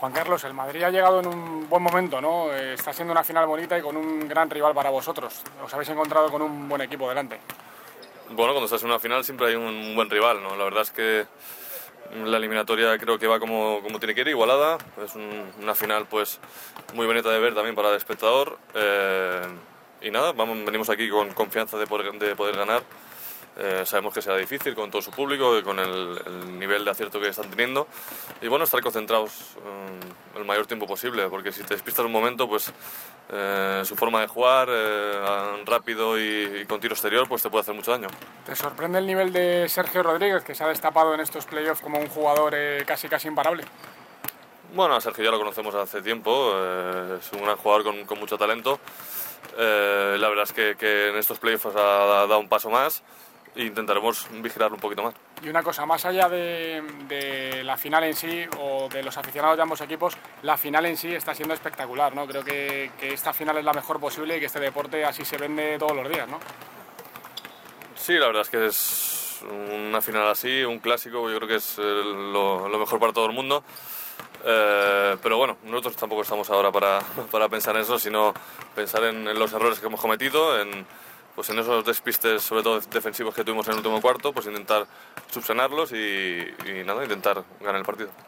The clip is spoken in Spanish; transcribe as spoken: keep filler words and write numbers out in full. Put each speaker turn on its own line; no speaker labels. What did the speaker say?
Juan Carlos, el Madrid ha llegado en un buen momento, ¿no? Eh, está siendo una final bonita y con un gran rival para vosotros. Os habéis encontrado con un buen equipo delante.
Bueno, cuando estás en una final siempre hay un buen rival, ¿no? La verdad es que la eliminatoria creo que va como, como tiene que ir, igualada. Es un, una final pues muy bonita de ver también para el espectador. Eh, y nada, vamos, venimos aquí con confianza de poder, de poder ganar. Eh, sabemos que será difícil con todo su público y con el, el nivel de acierto que están teniendo, y bueno, estar concentrados eh, el mayor tiempo posible, porque si te despistas un momento, pues eh, su forma de jugar eh, rápido y, y con tiro exterior pues te puede hacer mucho daño.
¿Te sorprende el nivel de Sergio Rodríguez, que se ha destapado en estos playoffs como un jugador eh, casi casi imparable?
Bueno, a Sergio ya lo conocemos hace tiempo, eh, es un gran jugador con, con mucho talento. Eh, la verdad es que, que en estos playoffs ha dado un paso más. Intentaremos vigilarlo un poquito más.
Y una cosa, más allá de, de la final en sí o de los aficionados de ambos equipos, la final en sí está siendo espectacular, ¿no? Creo que, que esta final es la mejor posible y que este deporte así se vende todos los días, ¿no?
Sí, la verdad es que es una final así, un clásico, yo creo que es lo, lo mejor para todo el mundo. Eh, pero bueno, nosotros tampoco estamos ahora para, para pensar en eso, sino pensar en, en los errores que hemos cometido, en pues en esos despistes, sobre todo defensivos que tuvimos en el último cuarto, pues intentar subsanarlos y, y nada, intentar ganar el partido.